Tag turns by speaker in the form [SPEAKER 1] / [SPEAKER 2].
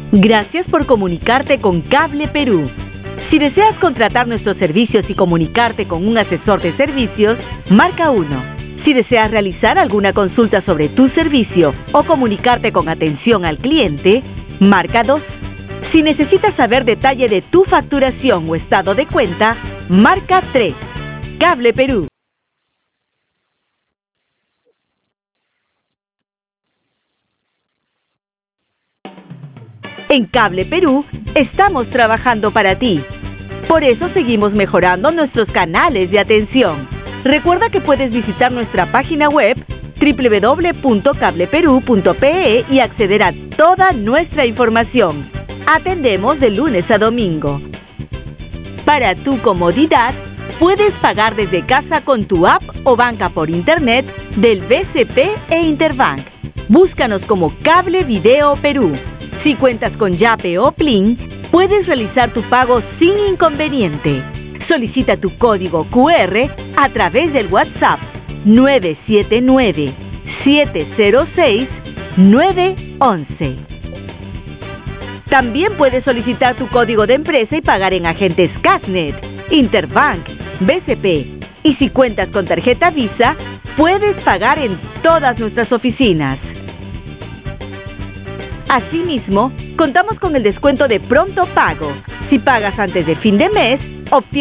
[SPEAKER 1] Gracias por comunicarte con Cable Perú. Si deseas contratar nuestros servicios y comunicarte con un asesor de servicios, marca 1. Si deseas realizar alguna consulta sobre tu servicio o comunicarte con atención al cliente, marca 2. Si necesitas saber detalle de tu facturación o estado de cuenta, marca 3. Cable Perú. En Cable Perú estamos trabajando para ti. Por eso seguimos mejorando nuestros canales de atención. Recuerda que puedes visitar nuestra página web www.cableperu.pe y acceder a toda nuestra información. Atendemos de lunes a domingo. Para tu comodidad, puedes pagar desde casa con tu app o banca por internet del BCP e Interbank. Búscanos como Cable Video Perú. Si cuentas con Yape o Plin, puedes realizar tu pago sin inconveniente. Solicita tu código QR a través del WhatsApp 979-706-911. También puedes solicitar tu código de empresa y pagar en agentes Casnet, Interbank, BCP. Y si cuentas con tarjeta Visa, puedes pagar en todas nuestras oficinas. Asimismo, contamos con el descuento de pronto pago. Si pagas antes de fin de mes, obtienes